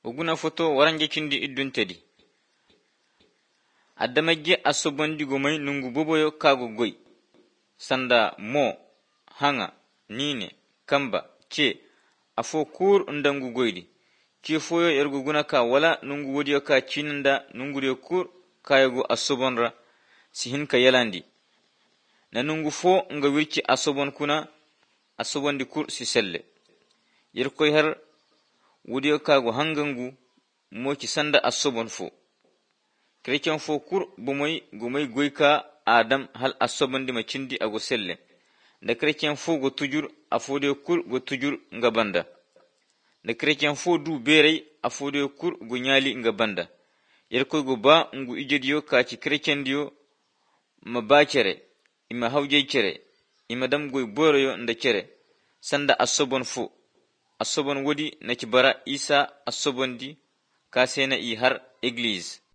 oguna foto warange cindi iddun tedi addamagge asobondi gomai nungu boboyo kago goy sanda mo hanga nine kamba ce afo kur ndangu goydi ce foyo ergo guna ka wala nungu wodiyo ka cinanda nungu de kur kayago asobonra sihin ka yalandi na nungu fo nga wirci asobon kuna asobondi kur si selle yerkoy har wodiyo kago hangangu moci sanda asobon fo Christian fo kur bomai gomai goyka adam hal asobandi macindi ago selle da Christian fo go tujur afode kur go tujur nga banda da Christian fo du berey afode kur go nyali nga banda yerkoy go ba ngu ijediyo kaci Christian diyo ma ba cere ima hawje cere ima dam goy boroyo nda cere sanda asobon fo asobon wodi na ci bara isa asobondi kasena i har église